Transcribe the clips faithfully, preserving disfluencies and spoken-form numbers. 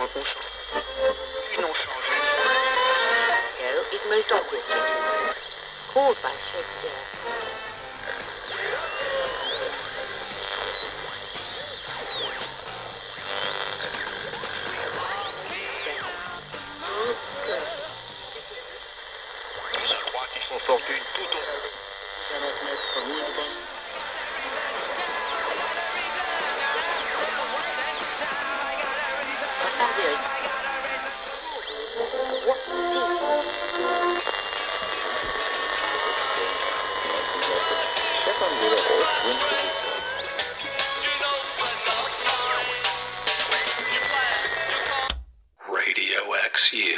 qu'on change. Ils n'ont changé. Go is most obviously called by Shakespeare. Je crois qu'ils font fortune tout au Radio X U.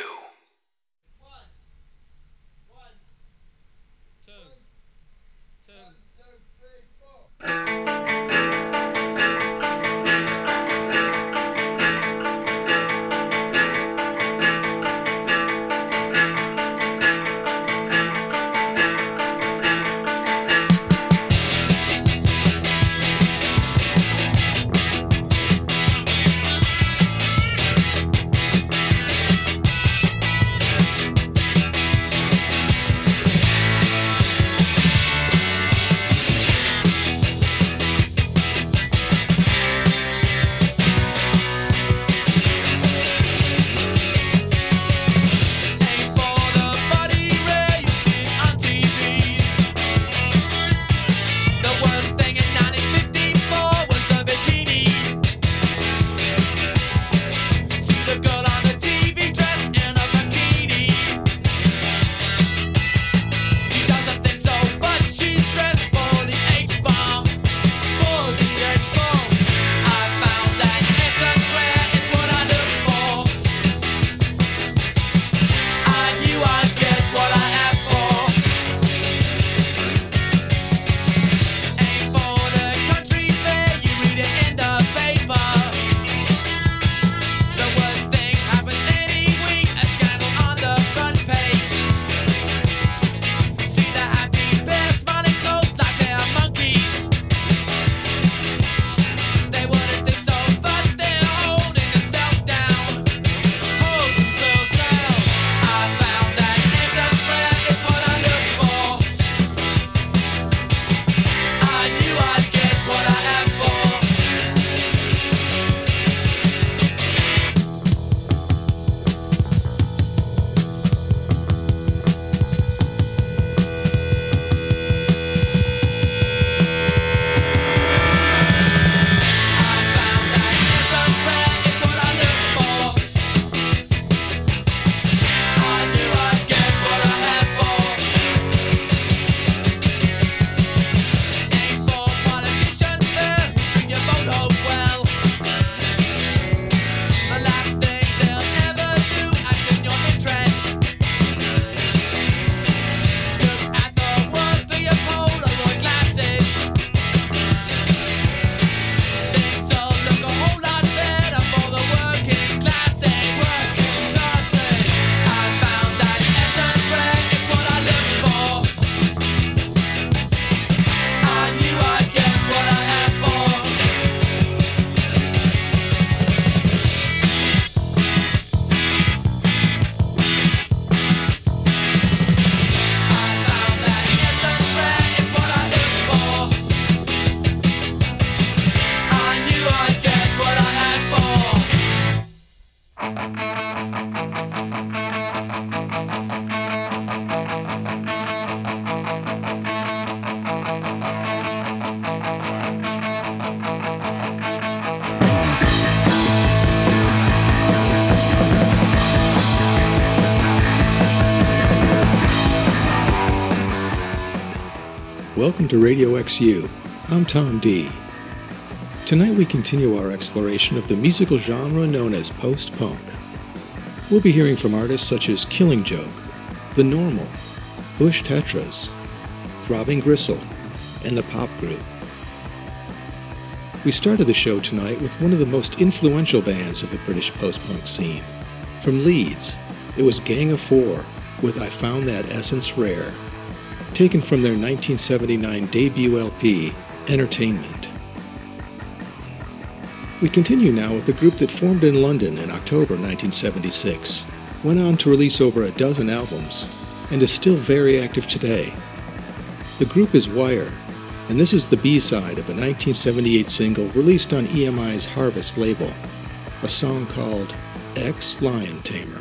Welcome to Radio X U. I'm Tom D. Tonight we continue our exploration of the musical genre known as post-punk. We'll be hearing from artists such as Killing Joke, The Normal, Bush Tetras, Throbbing Gristle, and The Pop Group. We started the show tonight with one of the most influential bands of the British post-punk scene. From Leeds, it was Gang of Four with I Found That Essence Rare, taken from their nineteen seventy-nine debut L P, Entertainment. We continue now with a group that formed in London in October nineteen seventy-six, went on to release over a dozen albums, and is still very active today. The group is Wire, and this is the B-side of a nineteen seventy-eight single released on E M I's Harvest label, a song called Ex-Lion Tamer.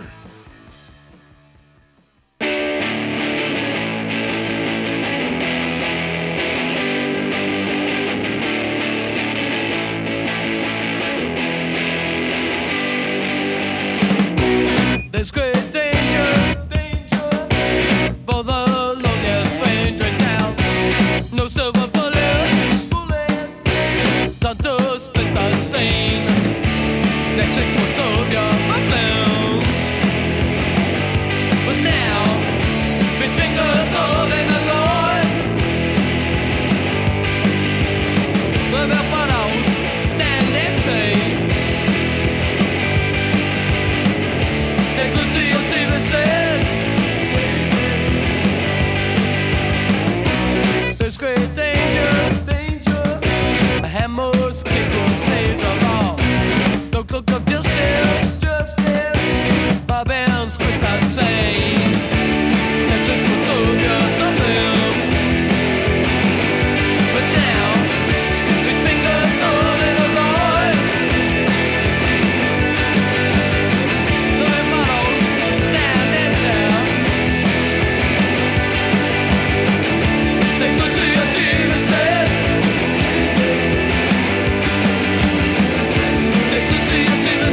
There's great danger, danger for the loneliest stranger in town. No silver bullets, bullets done to split the scene. Next week will serve your problems. But now, his fingers holding the Lord. The bell bottles stand empty. Take good to your T V set. There's great danger, danger. A hammer's kick will save the law. The cloak of justice, justice. Bob and squeak the same. Let's take the soldier some limbs. But now, his fingers holding the Lord. The models stand in town. Take good to your T V set. Take good to your T V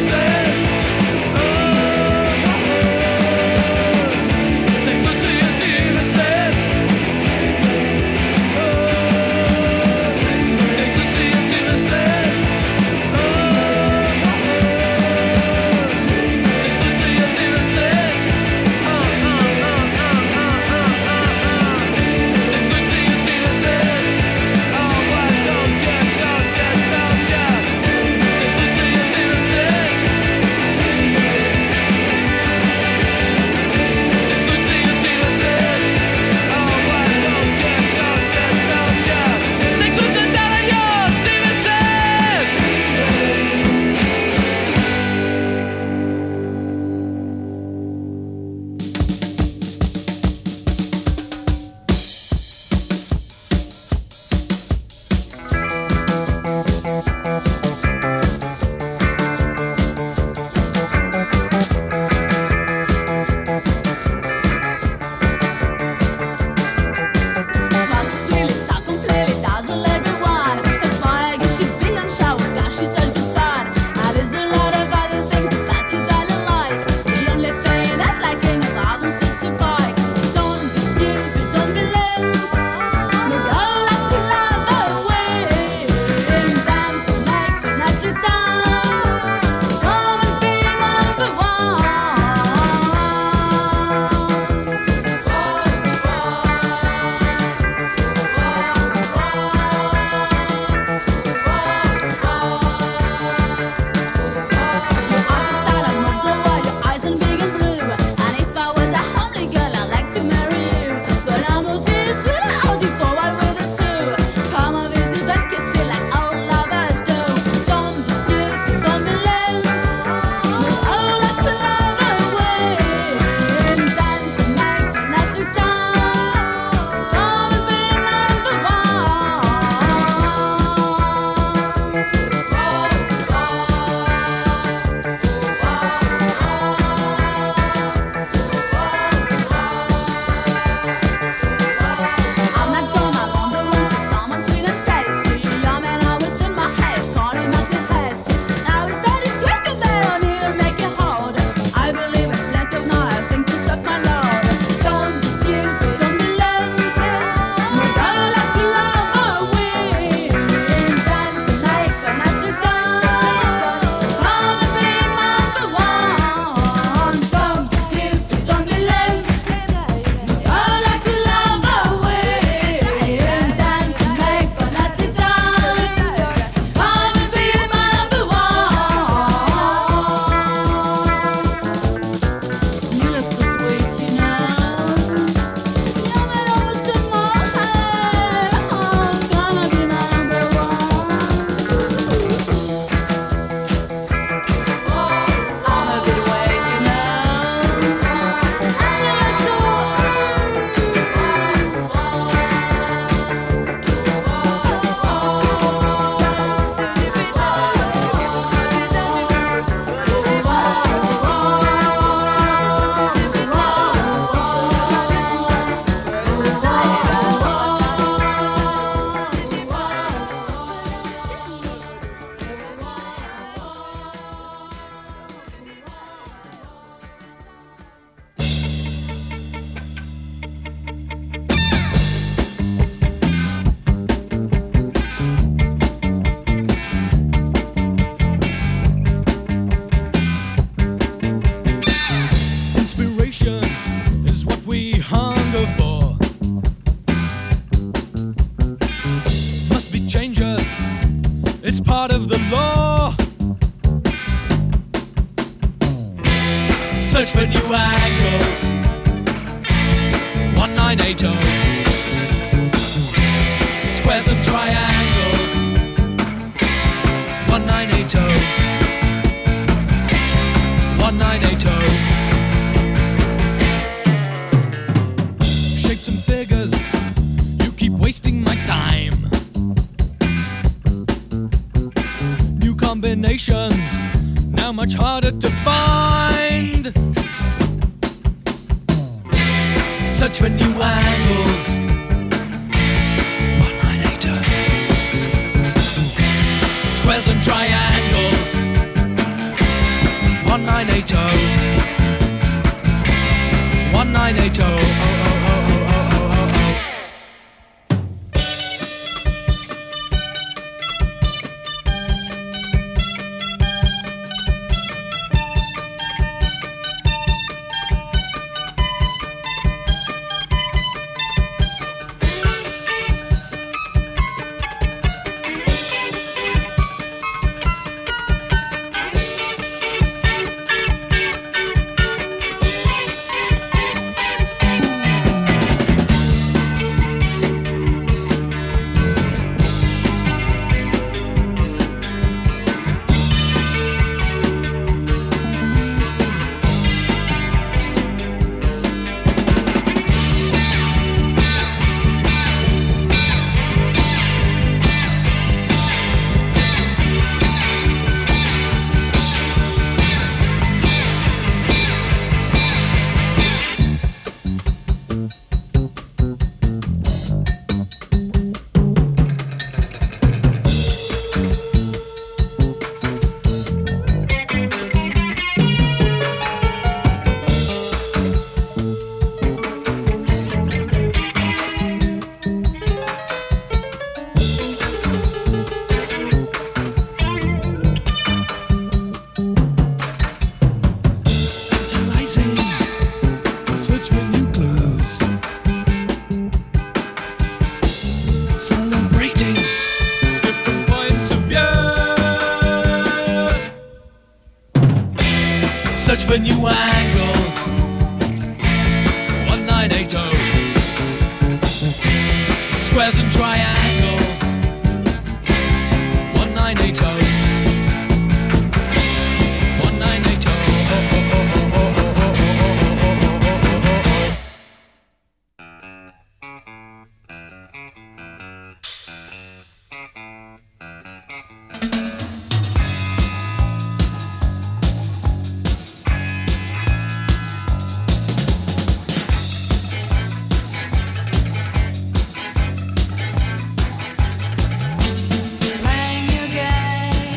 It's part of the law. Search for new angles. one nine eight zero. Squares and triangles. one nine eight zero. one nine eight zero. Shapes and figures, you keep wasting my time. New combinations, now much harder to find. Search for new angles. one nine eight zero. Squares and triangles. one nine eight zero. one nine eight zero. Oh, oh, oh, oh, oh, oh, oh, oh. Search for new angles. one nine eight zero. Squares and triangles. one nine eight zero. one nine eight zero. Oh, oh, oh, oh, oh, oh, oh, oh, Playing your game.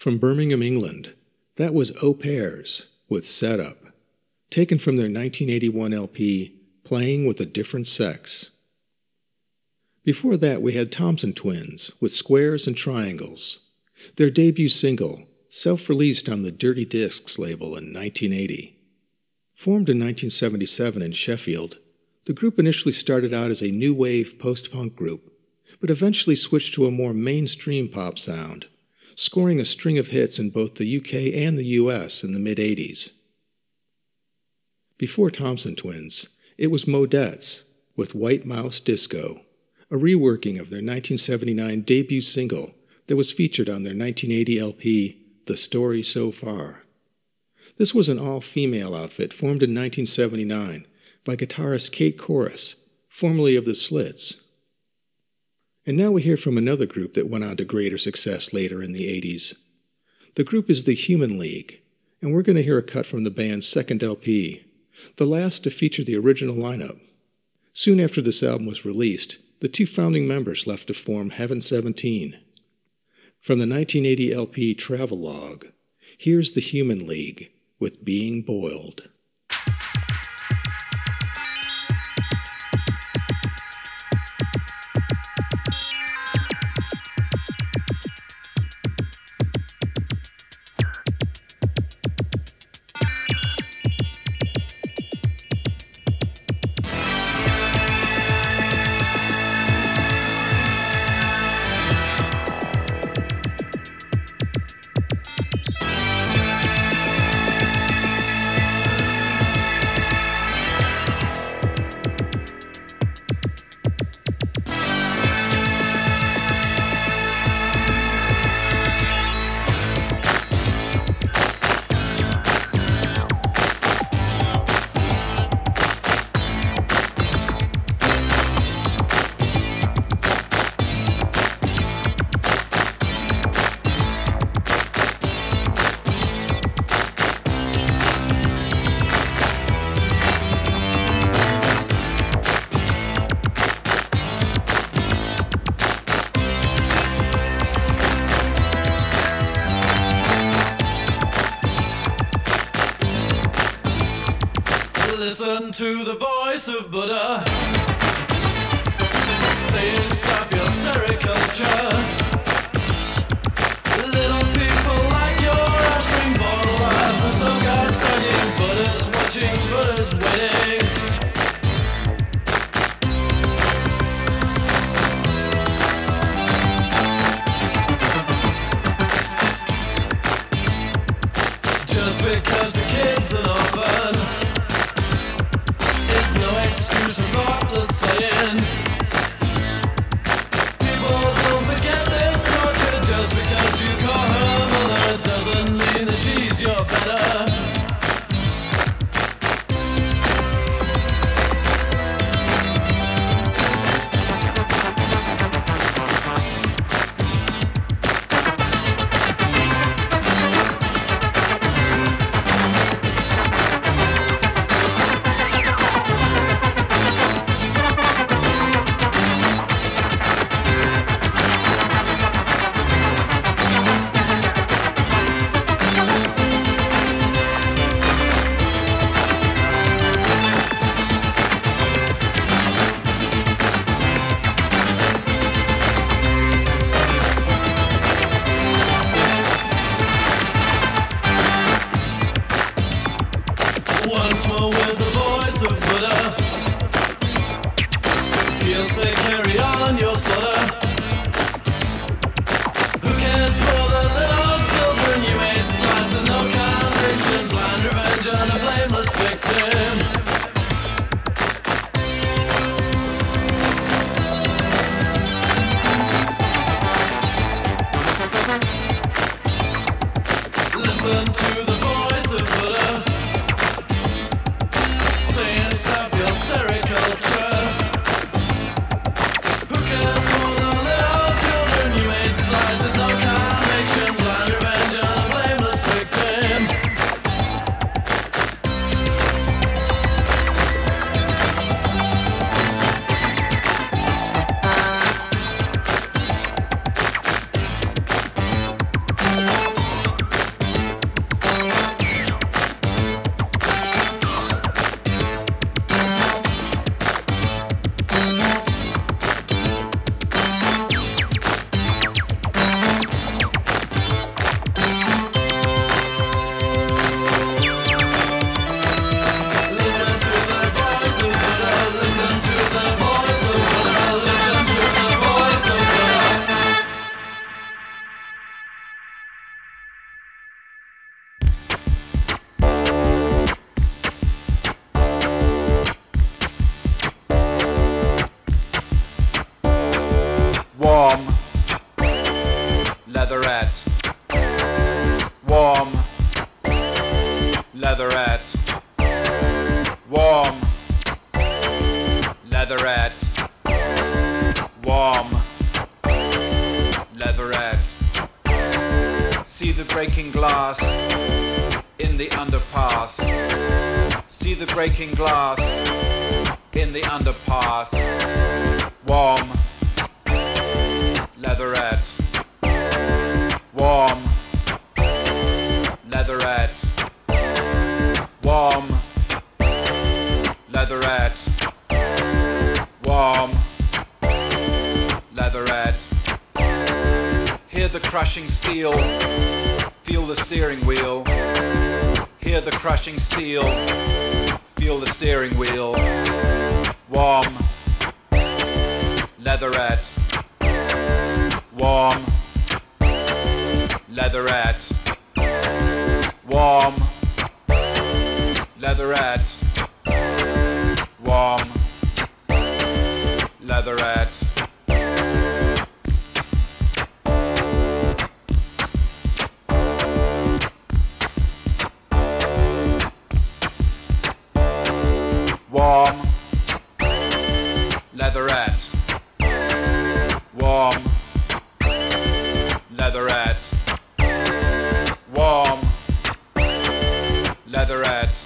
From Birmingham, England, that was Au Pairs with Set Up, taken from their nineteen eighty-one L P, Playing with a Different Sex. Before that, we had Thompson Twins with Squares and Triangles, their debut single, self-released on the Dirty Discs label in nineteen eighty. Formed in nineteen seventy-seven in Sheffield, the group initially started out as a new wave post-punk group, but eventually switched to a more mainstream pop sound, scoring a string of hits in both the U K and the U S in the mid-eighties. Before Thompson Twins, it was Modettes with White Mouse Disco, a reworking of their nineteen seventy-nine debut single that was featured on their nineteen eighty L P, The Story So Far. This was an all-female outfit formed in nineteen seventy-nine by guitarist Kate Korris, formerly of The Slits. And now we hear from another group that went on to greater success later in the eighties. The group is the Human League, and we're going to hear a cut from the band's second L P, the last to feature the original lineup. Soon after this album was released, the two founding members left to form Heaven seventeen. From the nineteen eighty L P Travelogue, here's the Human League with Being Boiled. Listen to the voice of Buddha saying stop your sericulture. Little people like your offspring bottle life for some guy studying Buddha's watching Buddha's waiting. Just because the kid's an orphan, no excuse for thoughtless saying. People don't forget this torture. Just because you call her mother doesn't mean that she's your better. Once more with the voice of Buddha, he'll say carry on your slaughter. Who cares for the little children you may slice with no conviction, blind revenge on a blameless victim. Listen to the voice of Buddha saying stop your sericulture. Who cares for the leatherette, warm, leatherette, warm, leatherette. See the breaking glass in the underpass. See the breaking glass in the underpass. Warm, leatherette, warm, leatherette, warm, leatherette, warm, leatherette. Hear the crushing steel, feel the steering wheel. Hear the crushing steel, feel the steering wheel. Warm, leatherette, warm, leatherette, warm, leatherette, warm, leatherette. Warm, leatherette, warm, leatherette, warm, leatherette,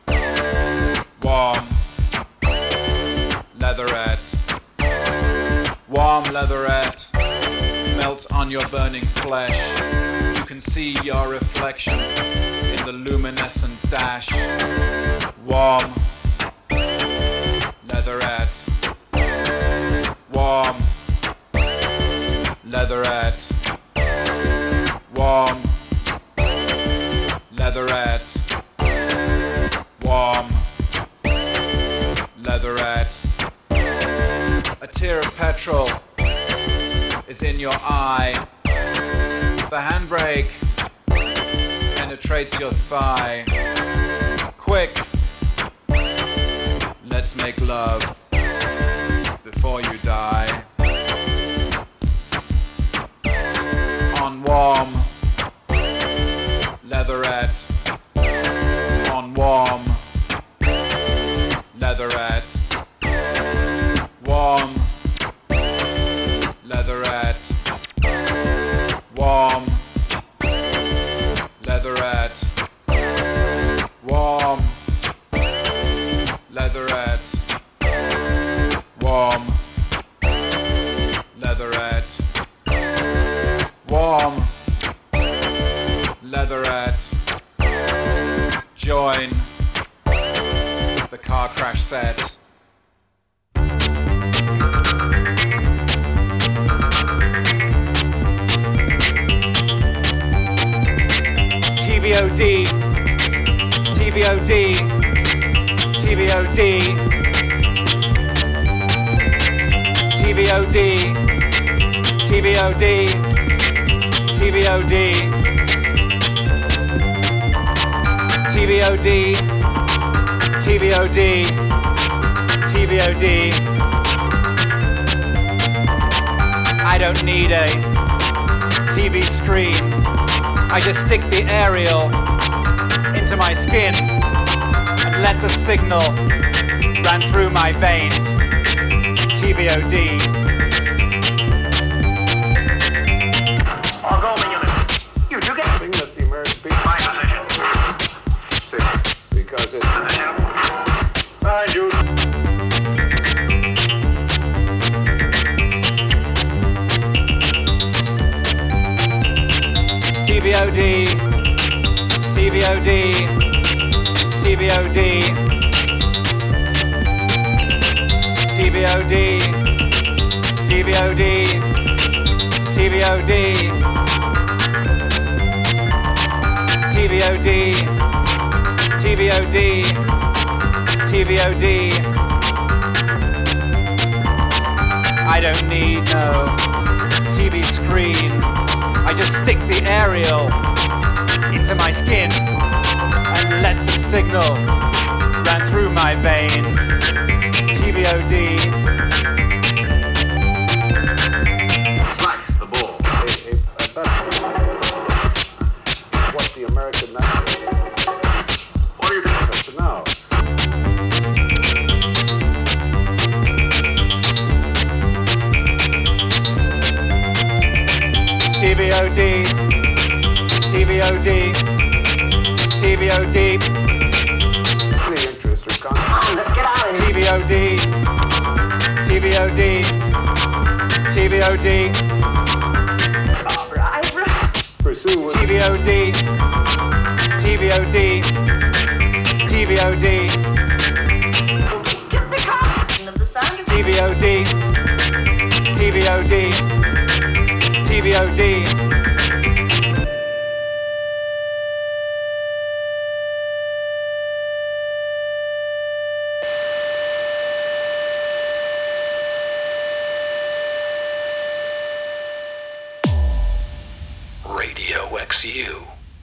warm, leatherette, warm leatherette, melts on your burning flesh. You can see your reflection in the luminescent dash. Warm, leatherette, warm, leatherette, warm, leatherette, warm, leatherette. A tear of petrol is in your eye. The handbrake penetrates your thigh. Quick, let's make love before you die. On warm, leatherette, on warm, leatherette, warm, leatherette, warm, leatherette, warm, leatherette, warm, leatherette, warm, leatherette. Join the car crash set. T V O D, T V O D, T V O D, T V O D, T V O D, T V O D, T V O D, T V O D, T V O D. I don't need a T V screen. I just stick the aerial into my skin and let the signal run through my veins. T V O D. I'll go when you listen. You do get thing that the American people my position. because it's Position. behind you. T V O D, T V O D, T V O D, T V O D, T V O D, T V O D, T V O D, T V O D, T V O D. I don't need no T V screen. I just stick the aerial into my skin and let the signal run through my veins. T V O D. Slice the bull. A, a, a what the American national V O D, Any interest or contact? Let's get out of T V O D, T V O D, T V O D, All right, right. Pursue with T V O D, T V O D, T V O D, Get the combination of the sound of T V O D, T V O D, T V O D. Radio X U.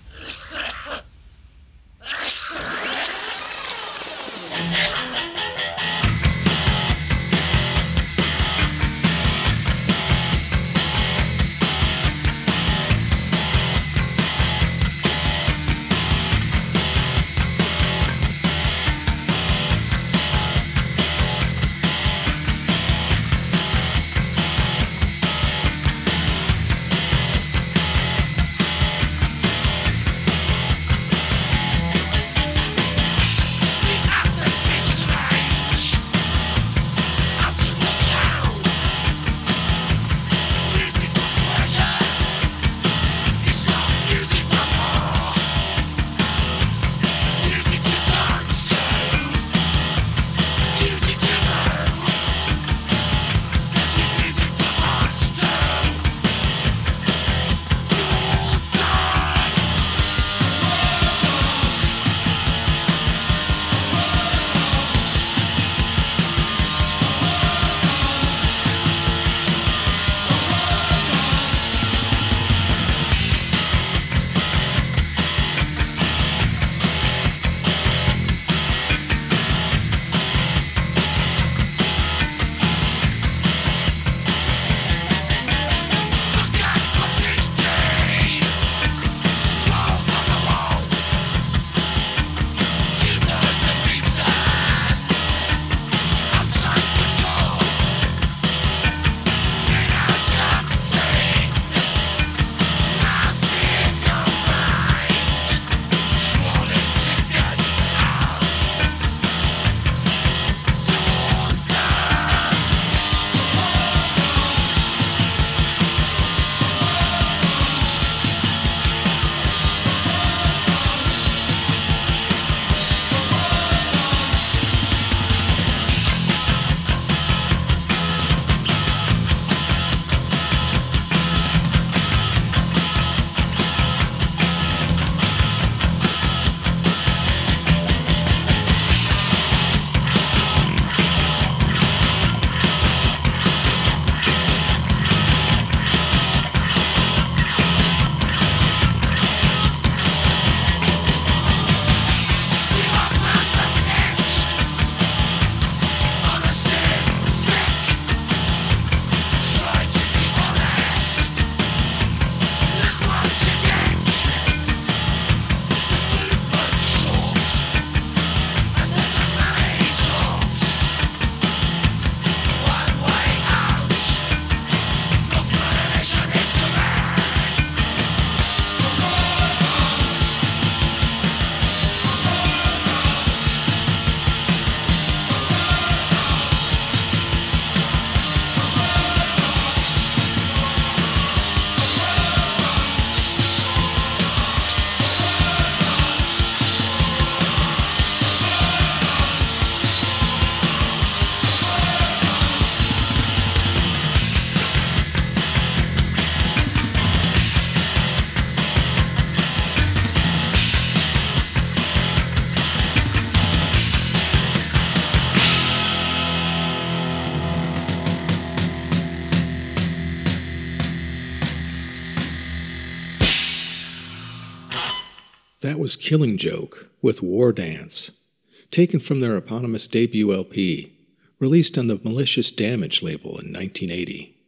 That was Killing Joke with War Dance, taken from their eponymous debut L P, released on the Malicious Damage label in nineteen eighty.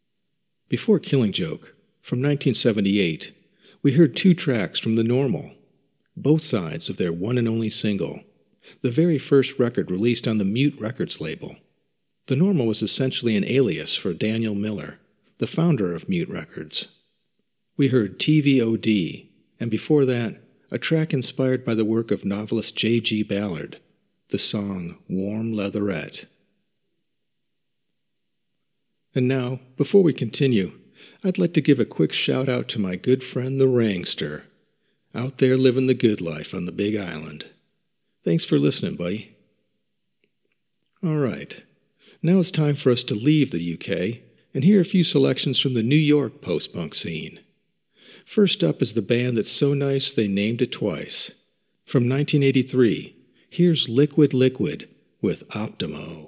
Before Killing Joke, from nineteen seventy-eight, we heard two tracks from The Normal, both sides of their one and only single, the very first record released on the Mute Records label. The Normal was essentially an alias for Daniel Miller, the founder of Mute Records. We heard T V O D, and before that, a track inspired by the work of novelist J G Ballard, the song Warm Leatherette. And now, before we continue, I'd like to give a quick shout out to my good friend the Rangster, out there living the good life on the Big Island. Thanks for listening, buddy. All right, now it's time for us to leave the U K and hear a few selections from the New York post-punk scene. First up is the band that's so nice they named it twice. From nineteen eighty-three, here's Liquid Liquid with Optimo.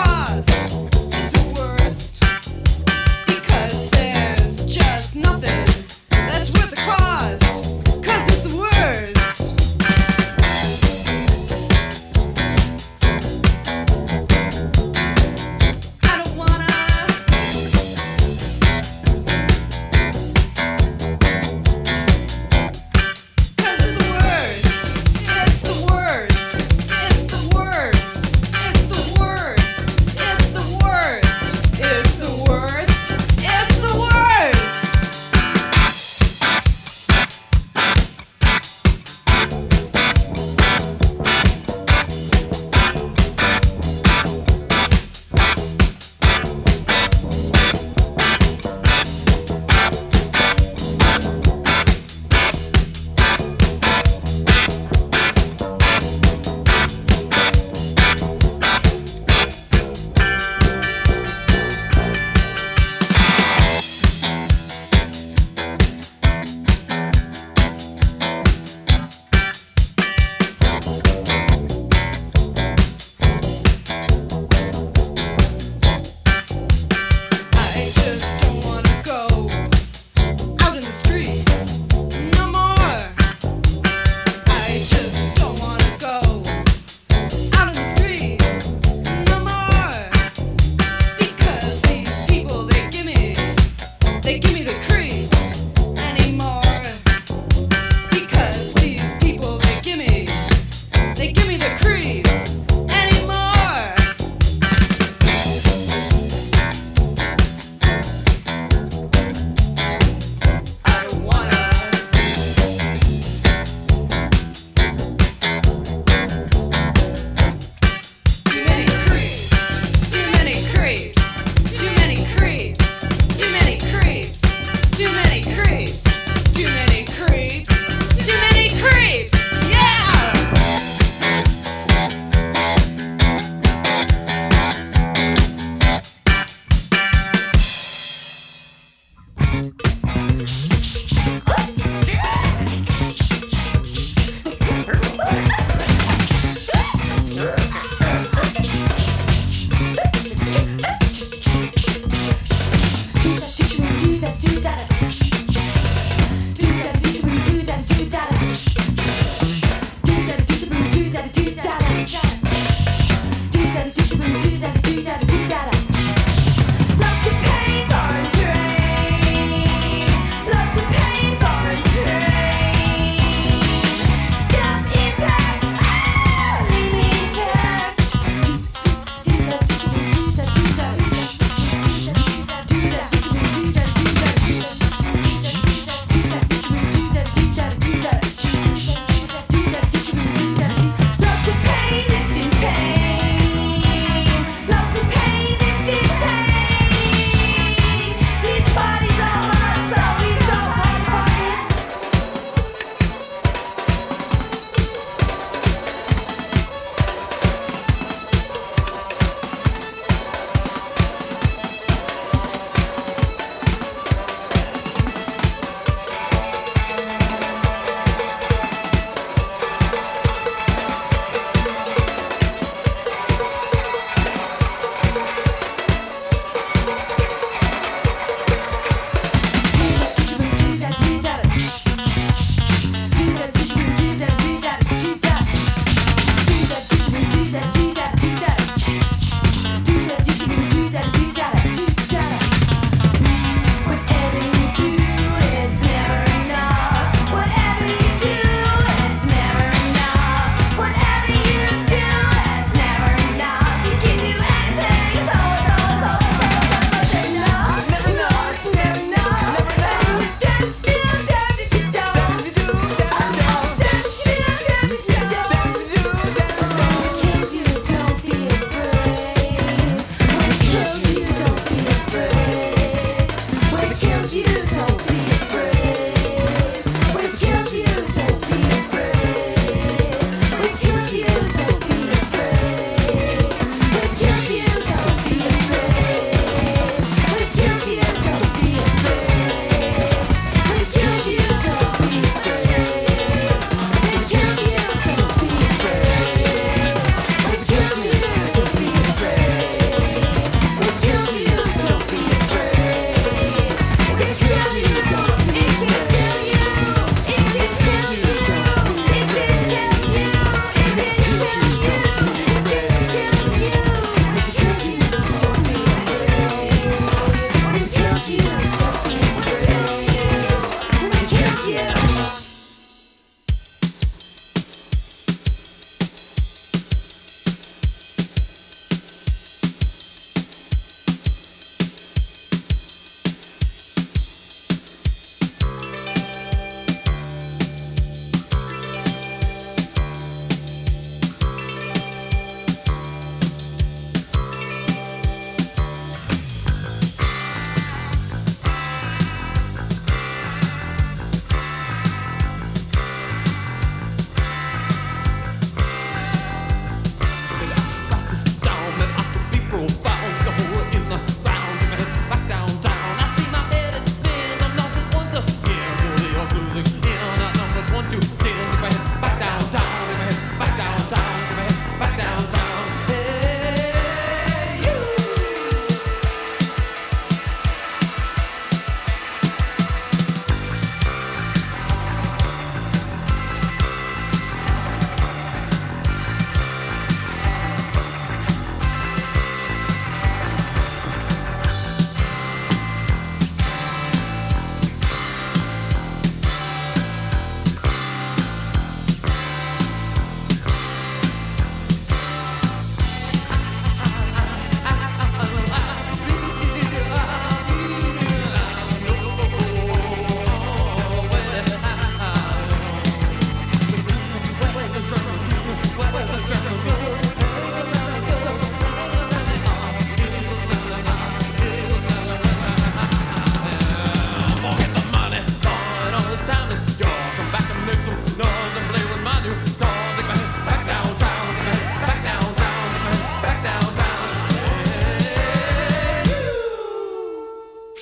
Nothing.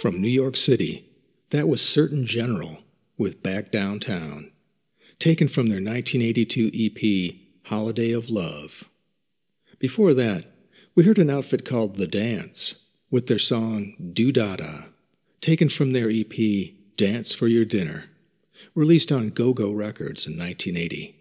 From New York City, that was Certain General with Back Downtown, taken from their nineteen eighty-two E P, Holiday of Love. Before that, we heard an outfit called The Dance with their song Doo-Dah-Dah, taken from their E P, Dance for Your Dinner, released on Go-Go Records in nineteen eighty.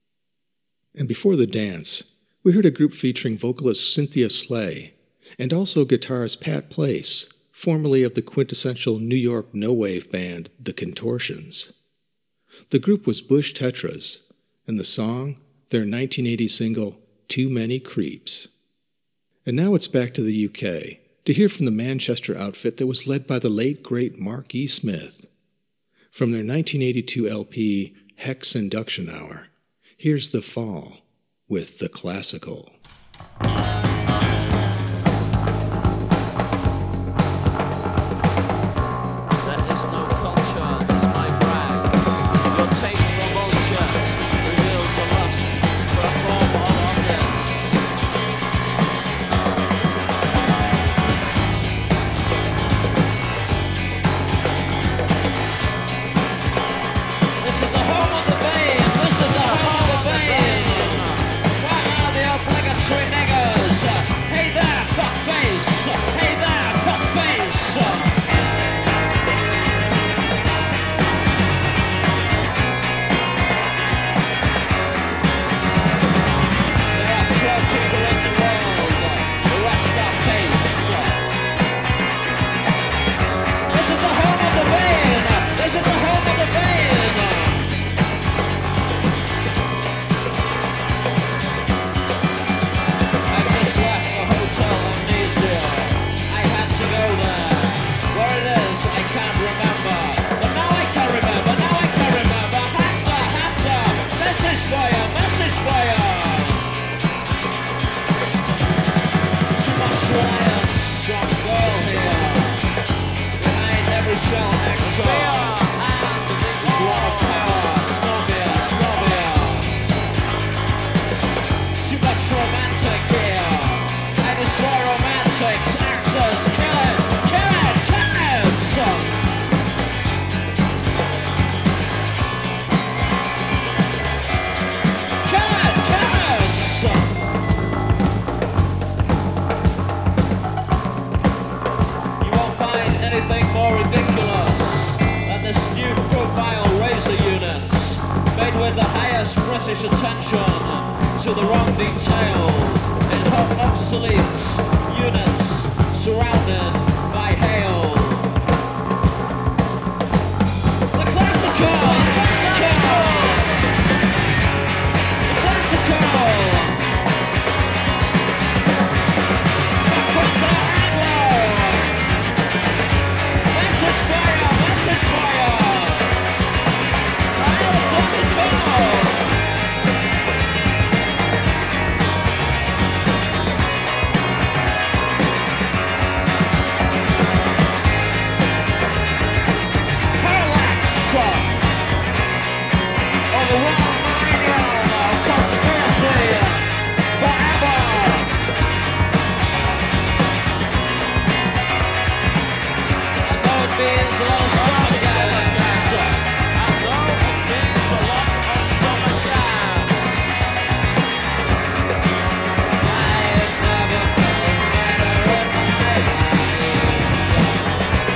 And before The Dance, we heard a group featuring vocalist Cynthia Slay and also guitarist Pat Place, formerly of the quintessential New York no-wave band The Contortions. The group was Bush Tetras, and the song, their nineteen eighty single, Too Many Creeps. And now it's back to the U K, to hear from the Manchester outfit that was led by the late great Mark E. Smith. From their nineteen eighty-two L P, Hex Induction Hour, here's The Fall with The Classical.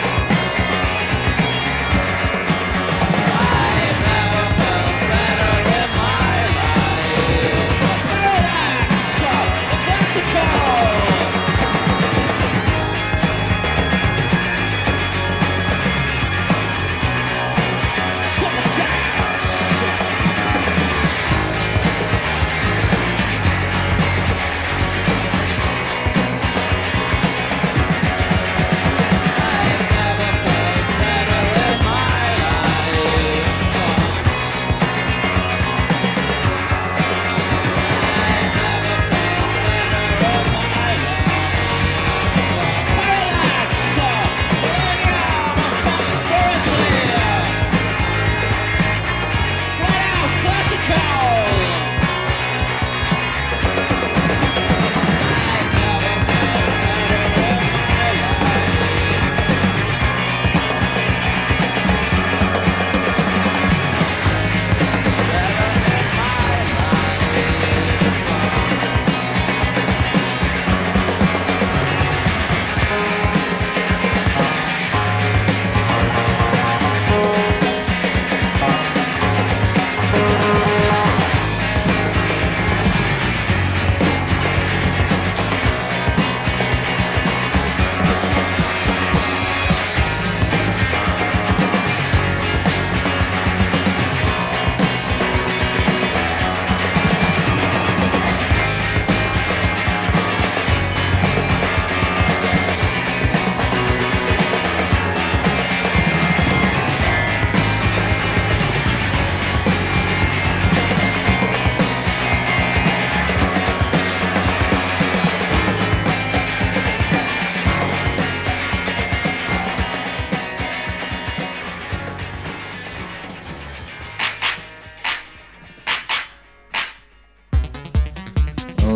Better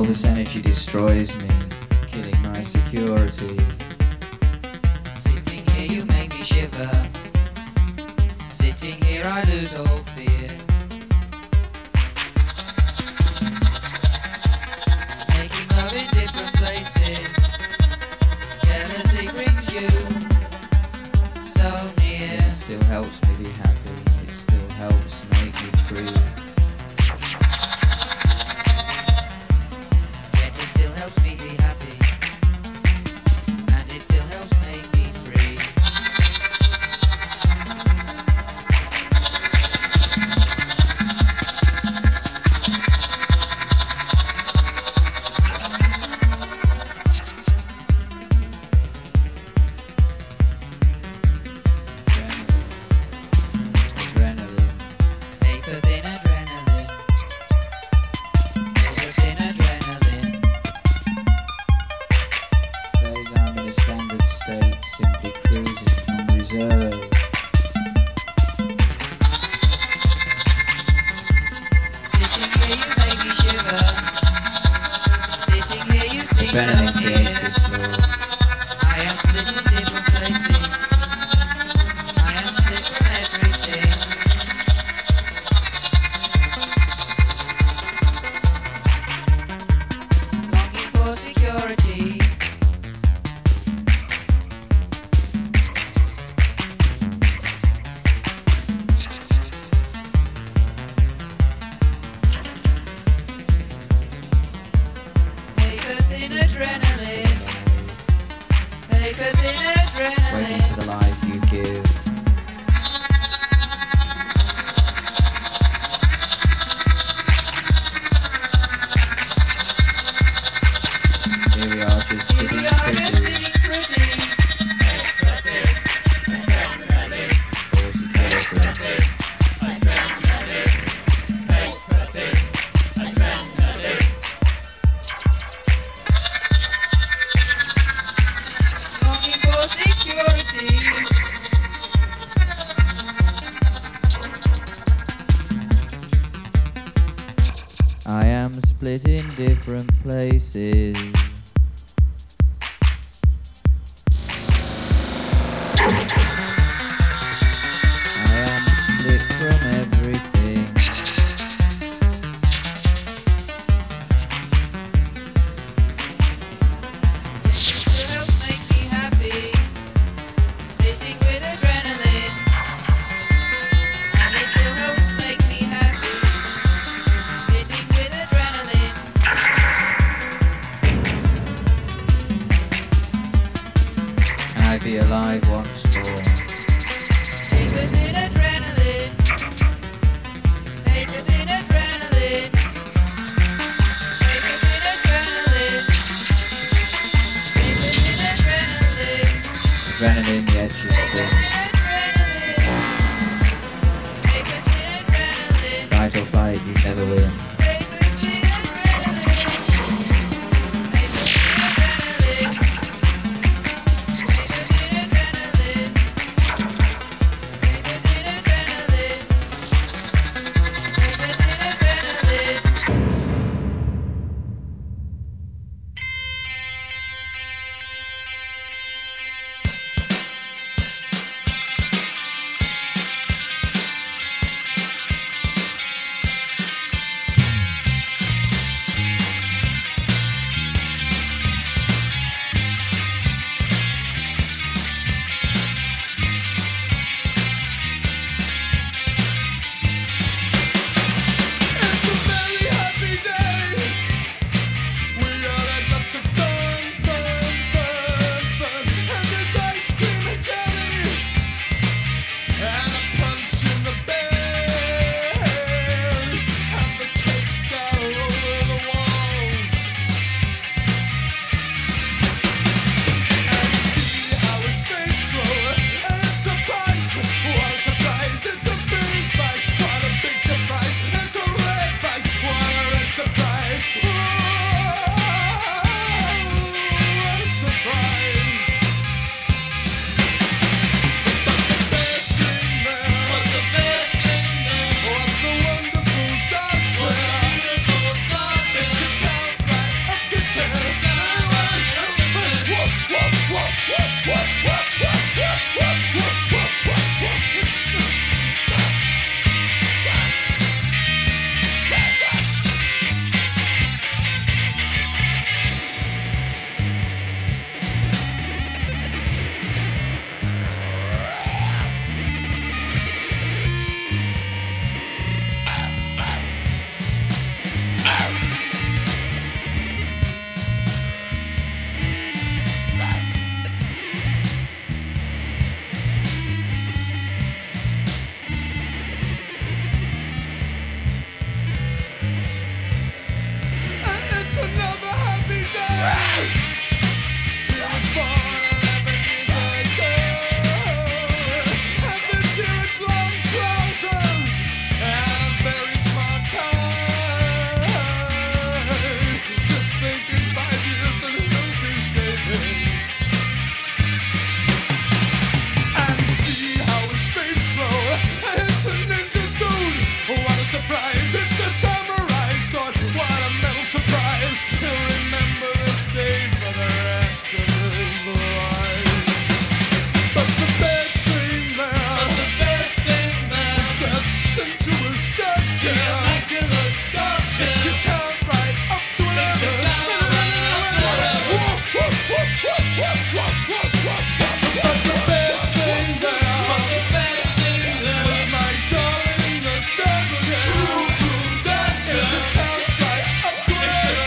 this energy destroys me, killing my security. Sitting here you make me shiver. Sitting here I lose all fear. Making love in different places. Jealousy brings you so near. It still helps me be happy. It still helps make me free. Yet it still helps me be happy. And it still helps make me free. I am split in different places. I am split from everything. It still helps make me happy. Sitting with adrenaline. And it still helps make me happy. Sitting with adrenaline. Can I be alive once more? Take within adrenaline. Take within adrenaline. Take within adrenaline. Take within adrenaline. Adrenaline, the edge is thin. Take within adrenaline. Fight or flight, you never win. Take within adrenaline. Take within adrenaline. Take within adrenaline. Take within adrenaline. Take within adrenaline. prize. It's a samurai sword. What a metal surprise. He'll remember this day for the rest of his life. But the best thing there, but the best thing there is that sensuous doctor. The immaculate doctor. If you count right up to whatever. But the best thing there, but the best thing there is my darling, the doctor. Doctor. If you count right up to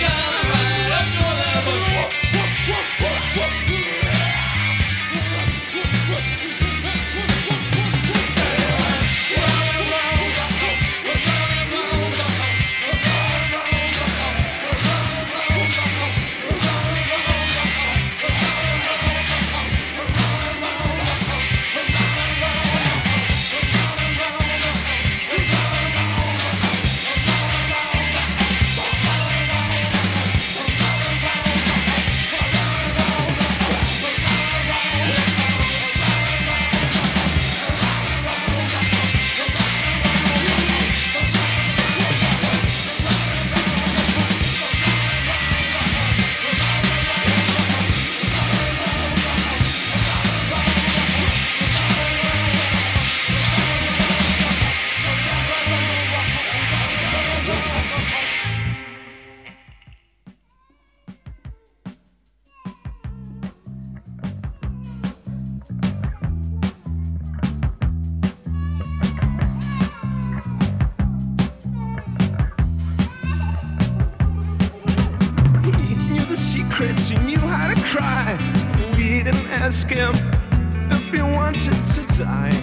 secrets, he knew how to cry. We didn't ask him if he wanted to die.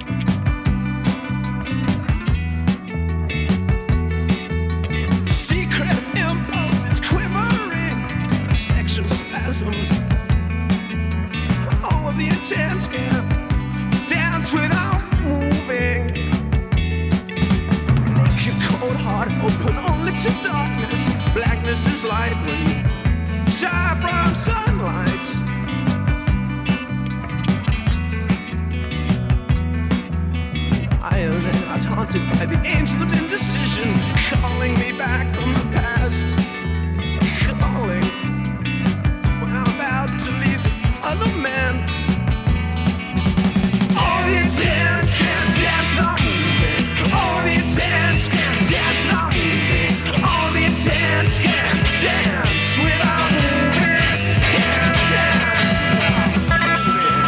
Secret impulses quivering, sexual spasms. All of the attempts can dance without moving. Your cold heart open only to darkness. Blackness is light when you shine from sunlight. Wild and not haunted by the angel of indecision, calling me back from the past. Calling when I'm about to leave the other man. All the attempts can dance, not moving. All the attempts can dance, not moving. All the attempts can dance without moving. Can dance without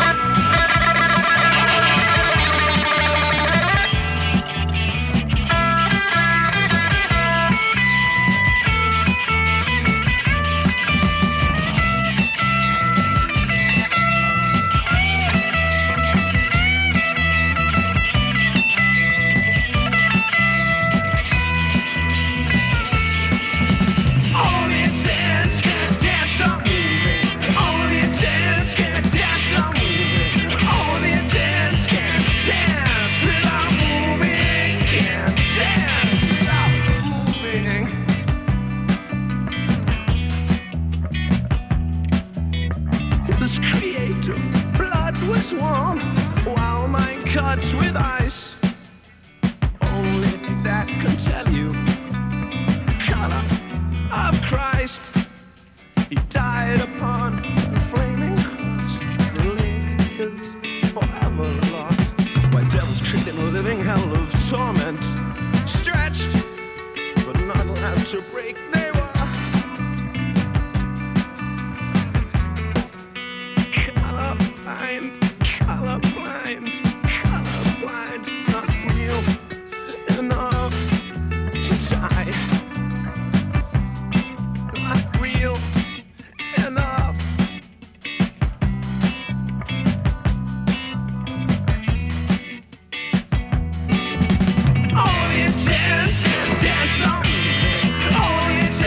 with ice. Only that can tell you color of Christ. He died upon the flaming cross. The link is forever lost. White devils creating a living hell of torment, stretched but not allowed to break. They were colorblind, colorblind. Blind, not real enough to die. Not real enough. All the intents can dance, not moving. All the intents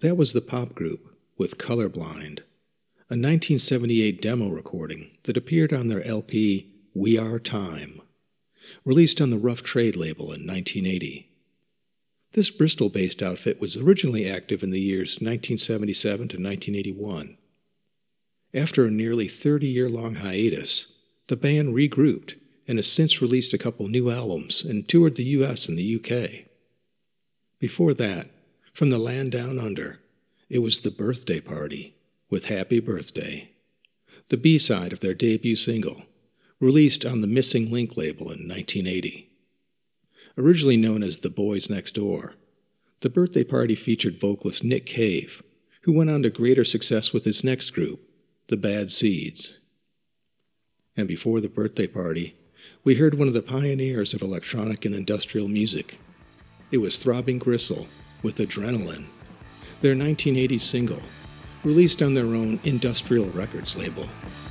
That was the pop group with Colorblind, a nineteen seventy-eight demo recording that appeared on their L P We Are Time, released on the Rough Trade label in nineteen eighty. This Bristol-based outfit was originally active in the years nineteen seventy-seven to nineteen eighty-one. After a nearly thirty-year-long hiatus, the band regrouped and has since released a couple new albums and toured the U S and the U K. Before that, from the land down under, it was The Birthday Party with Happy Birthday, the B-side of their debut single, released on the Missing Link label in nineteen eighty. Originally known as The Boys Next Door, The Birthday Party featured vocalist Nick Cave, who went on to greater success with his next group, The Bad Seeds. And before The Birthday Party, we heard one of the pioneers of electronic and industrial music. It was Throbbing Gristle with Adrenaline, their nineteen eighty single, released on their own Industrial Records label.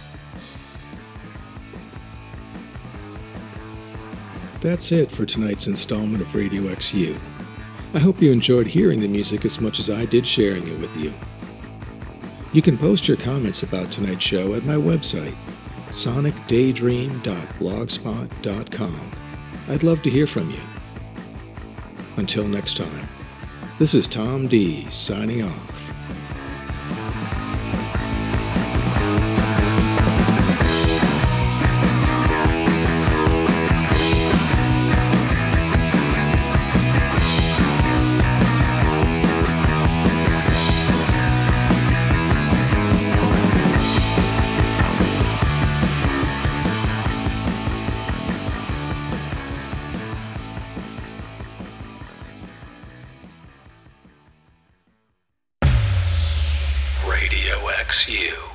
That's it for tonight's installment of Radio X U. I hope you enjoyed hearing the music as much as I did sharing it with you. You can post your comments about tonight's show at my website, sonic daydream dot blogspot dot com. I'd love to hear from you. Until next time, this is Tom D. signing off. Radio X U.